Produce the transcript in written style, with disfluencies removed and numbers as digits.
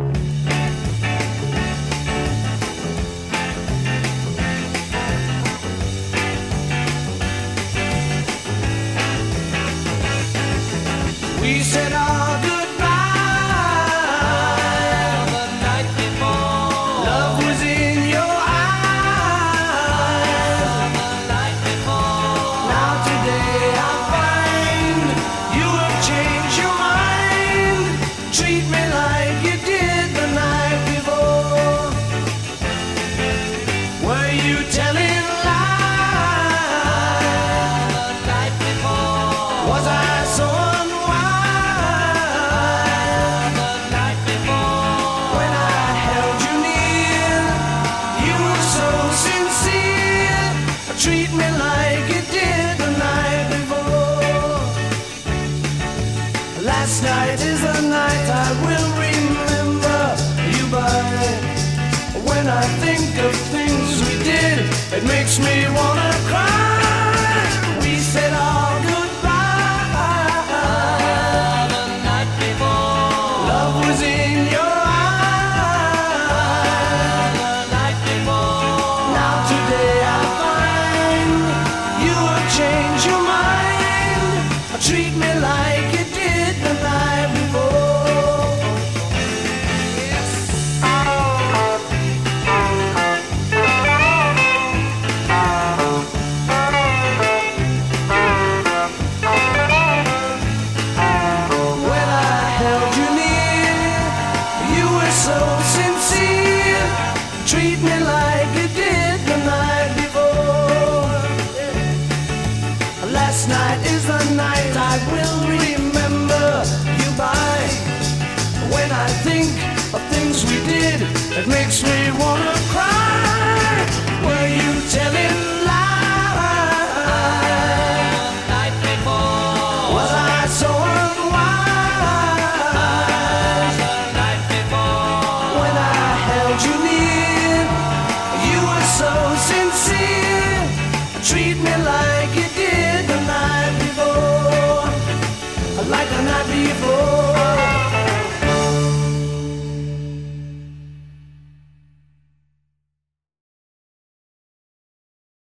We said our goodbye the night before. Love was in your eyes the night before. Now today I find you have changed your mind. Treat me like you did the night before. Were you telling lies the night before? Was I so treat me like you did the night before? Last night is the night I will remember you by. When I think of things we did, it makes me wanna cry. We said our goodbye the night before. Love was in your eyes the night before. Now today I change your mind. Treat me like you did the night before. Yes. When I held you near, you were so sincere. Treat me like you did the night before. Last night is the night I will remember you by. When I think of things we did, it makes me wanna cry. Were you telling lies the night before? Was I so unwise the night before? When I held you near, you were so sincere. Treat me like you did the night before, like the night before.